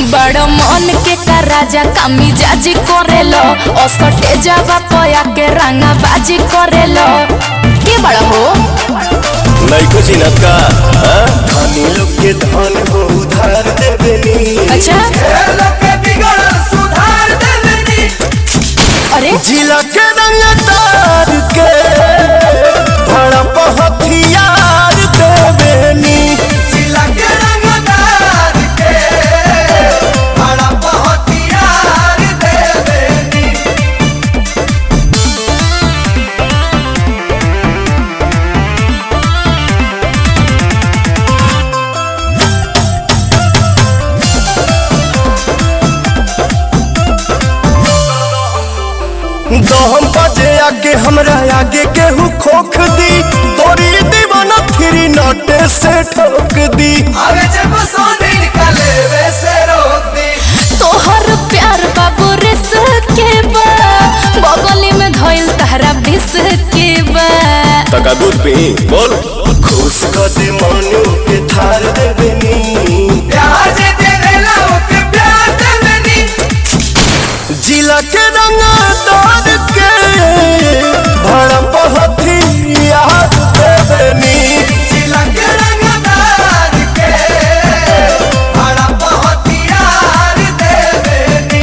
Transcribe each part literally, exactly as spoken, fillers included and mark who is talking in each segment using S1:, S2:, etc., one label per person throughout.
S1: बड़ मन के का राजा कामी जाजी करेलो असटे जावा पया के रंगा बाजी करेलो के बड़ा हो
S2: नहीं कुछ इनत का धनी लोग के धन हो उधार देवेनी।
S1: अच्छा
S3: लोग के बिगड़ सुधार देवेनी।
S1: अरे
S2: जिला के रंग तार के भड़प हथियार देवेनी।
S3: जिला के रंगदार के भड़प हथियार देवेनी।
S2: दहम बजे आगे हमरा आगे केहू खोख दी तोरी दीवाना फिरी नटे से ठोक दी।
S3: आगे जब सोने निकले वैसे रोक दी।
S1: तोहर प्यार बाबू रिस के बा बगली में धइल तहरा बिस के बा
S2: तका दूध पी बोल खुश कर दे मनु के थार देवेनी।
S3: प्यार जे देवेला ओके प्यार देवेनी।
S2: जिला के रंग तार के भड़प हथियार देवेनी।
S3: जिला के रंगदार के भड़प हथियार देवेनी।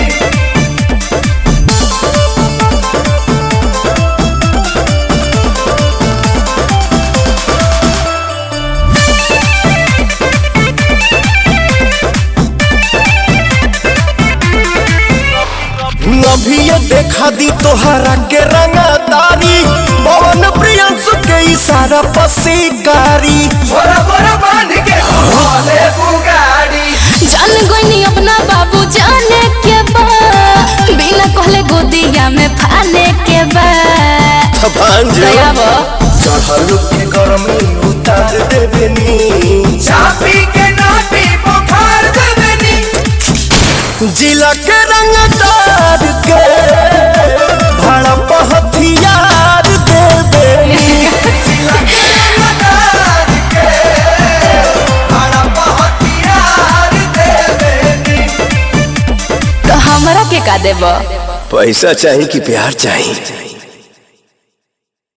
S2: अभी ये देखा दी तोहरा के रंगदारी पवन प्रियंसु के इशारा पर शिकारी।
S3: बोरा बोरा बांध के भोले बुगाड़ी।
S1: जान गोइनी अपना बाबू जाने के बा बिना कहले गोदिया में फाने के बा
S2: भांज
S1: दया बा
S2: चढ़ल के गर्मी उतार देवेनी।
S3: चापी के नाटी बुखार देवेनी।
S2: जिला के रंगदार के भड़प हथियार देवेनी।
S3: जिला के रंगदार के भड़प हथियार देवेनी।
S1: तो हमरा के का देबा
S2: पैसा चाहिए कि प्यार चाहिए।